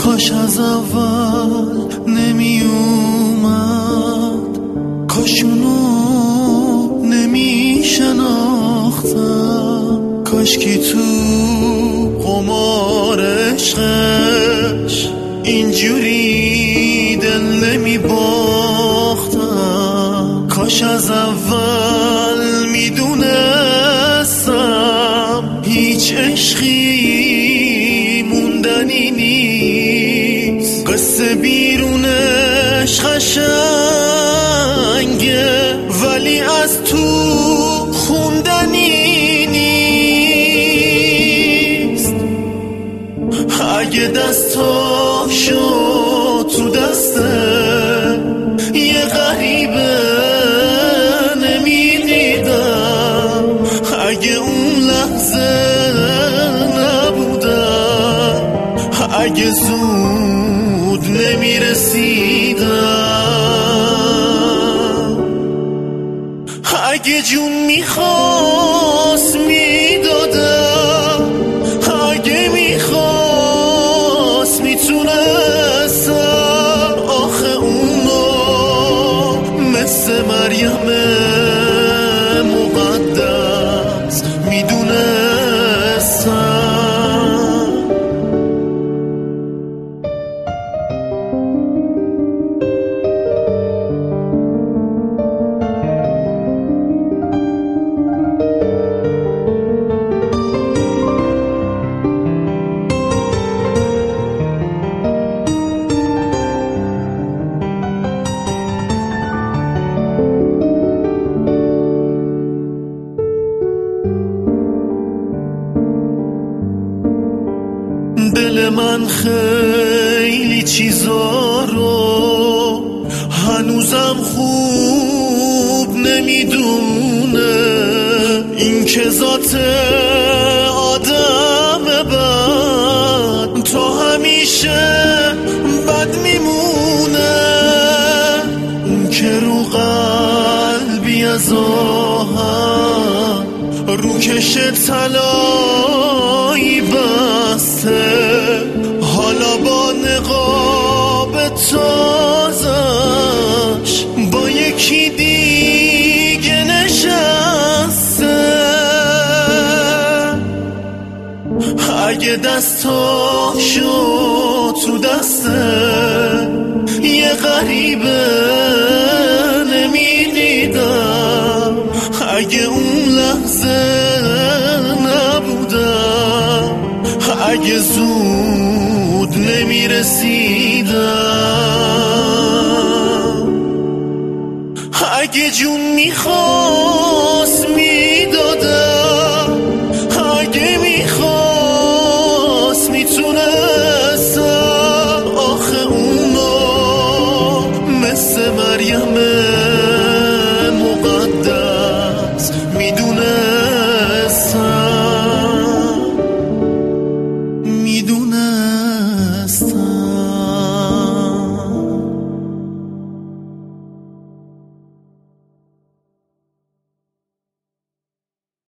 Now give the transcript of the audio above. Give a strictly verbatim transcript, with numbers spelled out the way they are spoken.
کاش از اول نمی اومد، کاش اونو نمی شناختم، کاش کی تو قمار عشقش اینجوری دل نمی باختم، کاش از اول می دونستم هیچ عشقی موندنی نیست، قصه بیرونش قشنگه ولی از تو خوندنی نیست. اگه دستاشو تو دسته یه غریبه نمیدیدم، اگه اون لحظه نبودم، اگه زود نمیرسیدم، اگه جون میخواست میدادم، اگه میخواست میتونستم، آخه اونو مثل مریم مقدس میدونستم. دل من خیلی چیزا رو هنوزم خوب نمیدونه، این که ذات آدم بد تا همیشه بد میمونه، اون که رو قلبی از آهن روکش طلایی بسته، حالا با نقاب تازش با یکی دیگه نشسته، اگه دستاشو تو دسته یه غریبه نمیدیدم، اگه اون لحظه نبودم، اگه زود نمیرسیدم، اگه جون میخواد